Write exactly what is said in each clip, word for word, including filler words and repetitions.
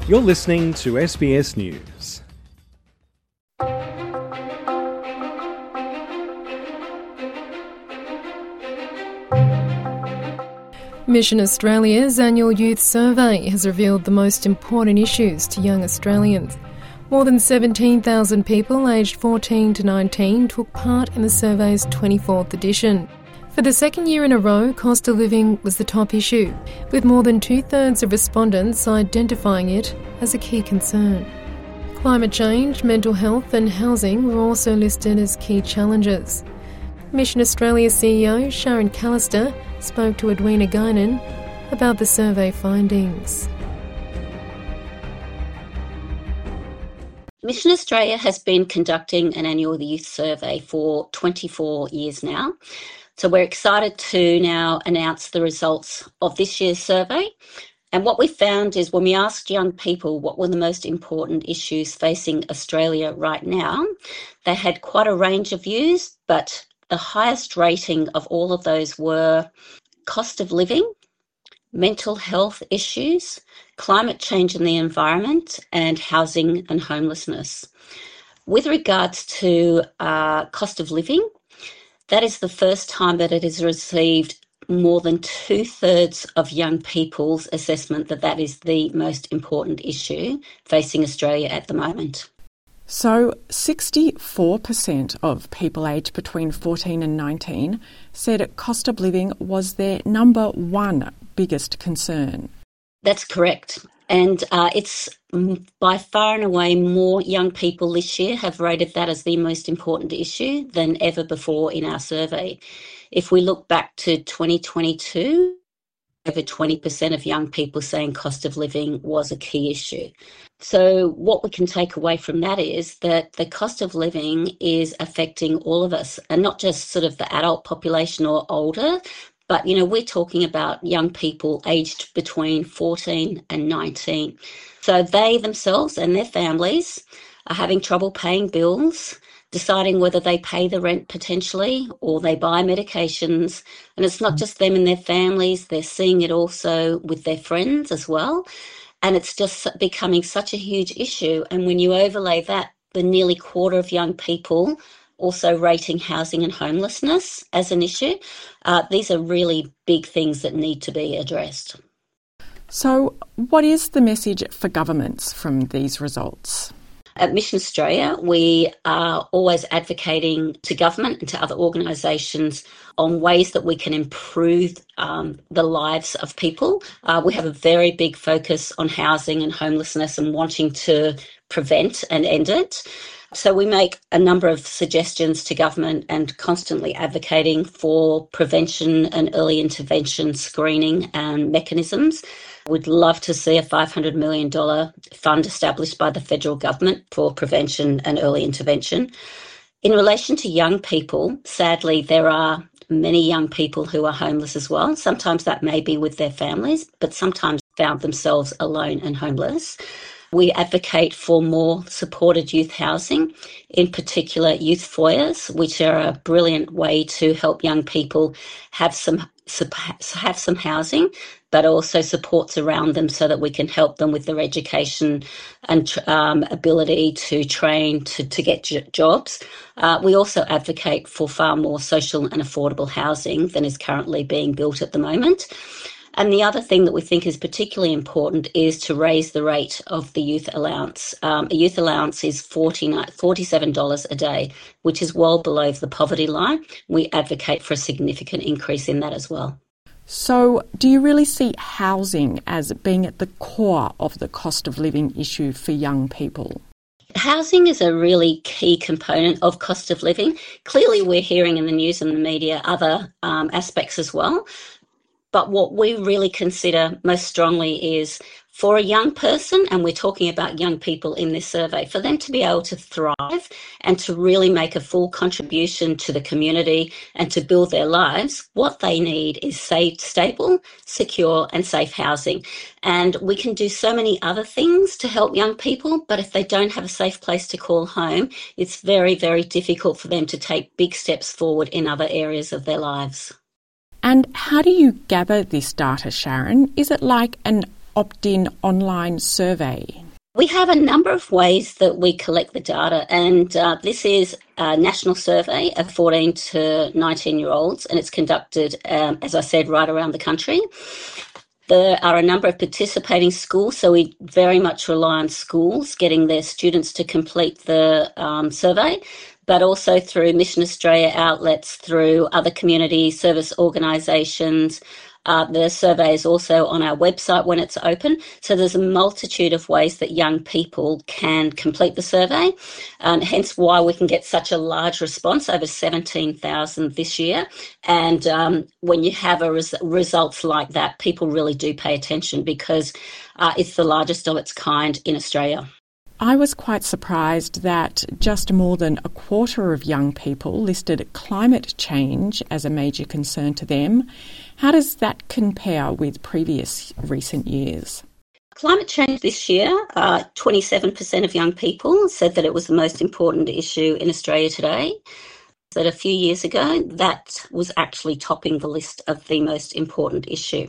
You're listening to S B S News. Mission Australia's annual youth survey has revealed the most important issues to young Australians. More than seventeen thousand people aged fourteen to nineteen took part in the survey's twenty-fourth edition. For the second year in a row, cost of living was the top issue, with more than two-thirds of respondents identifying it as a key concern. Climate change, mental health and housing were also listed as key challenges. Mission Australia C E O Sharon Callister spoke to Edwina Guinan about the survey findings. Mission Australia has been conducting an annual youth survey for twenty-four years now. So we're excited to now announce the results of this year's survey. And what we found is when we asked young people what were the most important issues facing Australia right now, they had quite a range of views, but the highest rating of all of those were cost of living, mental health issues, climate change and the environment, and housing and homelessness. With regards to uh, cost of living, that is the first time that it has received more than two-thirds of young people's assessment that that is the most important issue facing Australia at the moment. So sixty-four percent of people aged between fourteen and nineteen said cost of living was their number one biggest concern. That's correct. And uh, it's by far and away more young people this year have rated that as the most important issue than ever before in our survey. If we look back to twenty twenty-two, over twenty percent of young people saying cost of living was a key issue. So what we can take away from that is that the cost of living is affecting all of us, and not just sort of the adult population or older, but, you know, we're talking about young people aged between fourteen and nineteen. So they themselves and their families are having trouble paying bills, deciding whether they pay the rent potentially or they buy medications. And it's not just them and their families, they're seeing it also with their friends as well. And it's just becoming such a huge issue. And when you overlay that, the nearly quarter of young people also rating housing and homelessness as an issue, uh, these are really big things that need to be addressed. So what is the message for governments from these results? At Mission Australia, we are always advocating to government and to other organisations on ways that we can improve um, the lives of people. Uh, we have a very big focus on housing and homelessness and wanting to prevent and end it. So we make a number of suggestions to government and constantly advocating for prevention and early intervention screening and mechanisms. We'd love to see a five hundred million dollars fund established by the federal government for prevention and early intervention. In relation to young people, sadly, there are many young people who are homeless as well. Sometimes that may be with their families, but sometimes found themselves alone and homeless. We advocate for more supported youth housing, in particular youth foyers, which are a brilliant way to help young people have some have some housing, but also supports around them so that we can help them with their education and um, ability to train to, to get j- jobs. Uh, we also advocate for far more social and affordable housing than is currently being built at the moment. And the other thing that we think is particularly important is to raise the rate of the youth allowance. Um, a youth allowance is forty-seven dollars a day, which is well below the poverty line. We advocate for a significant increase in that as well. So do you really see housing as being at the core of the cost of living issue for young people? Housing is a really key component of cost of living. Clearly, we're hearing in the news and the media other um, aspects as well. But what we really consider most strongly is for a young person, and we're talking about young people in this survey, for them to be able to thrive and to really make a full contribution to the community and to build their lives, what they need is safe, stable, secure and safe housing. And we can do so many other things to help young people, but if they don't have a safe place to call home, it's very, very difficult for them to take big steps forward in other areas of their lives. And how do you gather this data, Sharon? Is it like an opt-in online survey? We have a number of ways that we collect the data, and uh, this is a national survey of fourteen to nineteen-year-olds, and it's conducted, um, as I said, right around the country. There are a number of participating schools, so we very much rely on schools getting their students to complete the um, survey, but also through Mission Australia outlets, through other community service organisations. Uh, the survey is also on our website when it's open. So there's a multitude of ways that young people can complete the survey, and hence why we can get such a large response, over seventeen thousand this year. And um, when you have a res- results like that, people really do pay attention because uh, it's the largest of its kind in Australia. I was quite surprised that just more than a quarter of young people listed climate change as a major concern to them. How does that compare with previous recent years? Climate change this year, uh, twenty-seven percent of young people said that it was the most important issue in Australia today. That a few years ago, that was actually topping the list of the most important issue.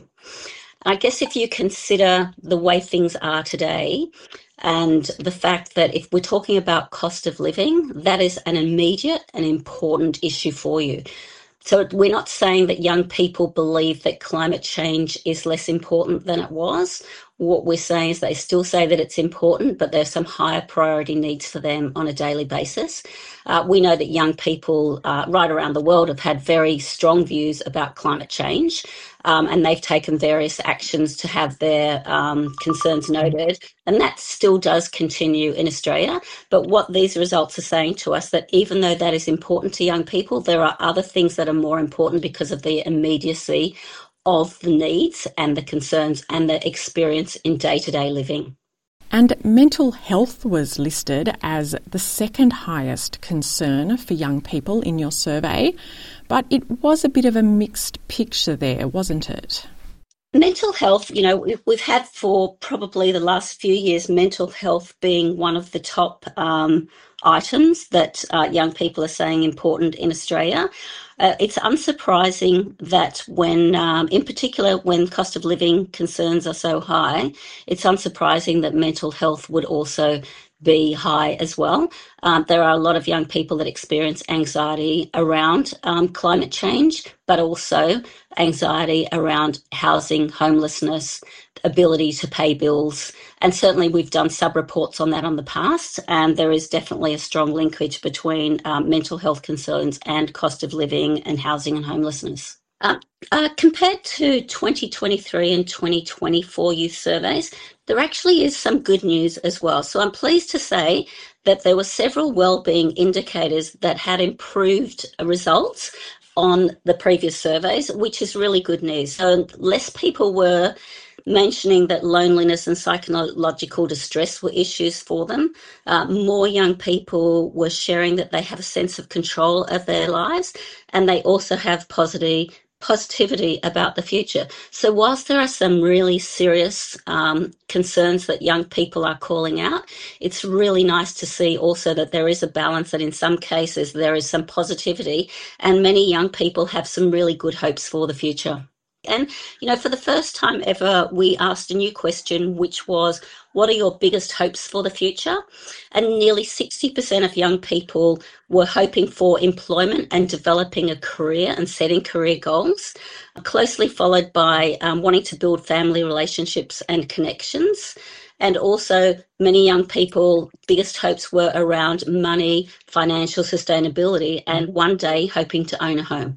I guess if you consider the way things are today, and the fact that if we're talking about cost of living, that is an immediate and important issue for you. So we're not saying that young people believe that climate change is less important than it was. What we're saying is they still say that it's important, but there's some higher priority needs for them on a daily basis. Uh, we know that young people uh, right around the world have had very strong views about climate change, um, and they've taken various actions to have their um, concerns noted. And that still does continue in Australia. But what these results are saying to us, that even though that is important to young people, there are other things that are more important because of the immediacy of the needs and the concerns and the experience in day-to-day living. And mental health was listed as the second highest concern for young people in your survey, but it was a bit of a mixed picture there, wasn't it? Mental health, you know, we've had for probably the last few years mental health being one of the top um, items that uh, young people are saying important in Australia. Uh, it's unsurprising that when, um, in particular, when cost of living concerns are so high, it's unsurprising that mental health would also be high as well. Um, there are a lot of young people that experience anxiety around um, climate change, but also anxiety around housing, homelessness, ability to pay bills. And certainly we've done sub-reports on that on the past, and there is definitely a strong linkage between um, mental health concerns and cost of living and housing and homelessness. Uh, uh, compared to twenty twenty-three and twenty twenty-four youth surveys, there actually is some good news as well. So I'm pleased to say that there were several wellbeing indicators that had improved results on the previous surveys, which is really good news. So less people were mentioning that loneliness and psychological distress were issues for them. Uh, more young people were sharing that they have a sense of control of their lives, and they also have positive positivity about the future. So whilst there are some really serious um, concerns that young people are calling out, it's really nice to see also that there is a balance, that in some cases there is some positivity, and many young people have some really good hopes for the future. And, you know, for the first time ever, we asked a new question, which was, what are your biggest hopes for the future? And nearly sixty percent of young people were hoping for employment and developing a career and setting career goals, closely followed by um, wanting to build family relationships and connections. And also many young people, biggest hopes were around money, financial sustainability, and one day hoping to own a home.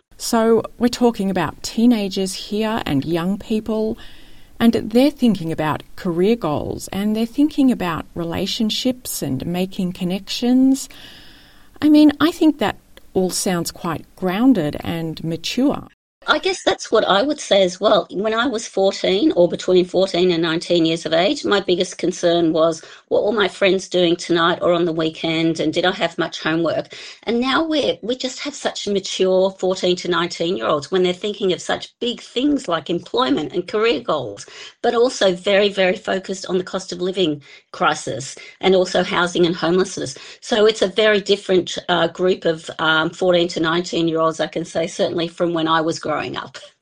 So we're talking about teenagers here and young people, and they're thinking about career goals, and they're thinking about relationships and making connections. I mean, I think that all sounds quite grounded and mature. I guess that's what I would say as well. When I was fourteen, or between fourteen and nineteen years of age, my biggest concern was, what were my friends doing tonight or on the weekend, and did I have much homework? And now we we just have such mature fourteen to nineteen year olds when they're thinking of such big things like employment and career goals, but also very, very focused on the cost of living crisis and also housing and homelessness. So it's a very different uh, group of um, fourteen to nineteen year olds, I can say, certainly from when I was growing up.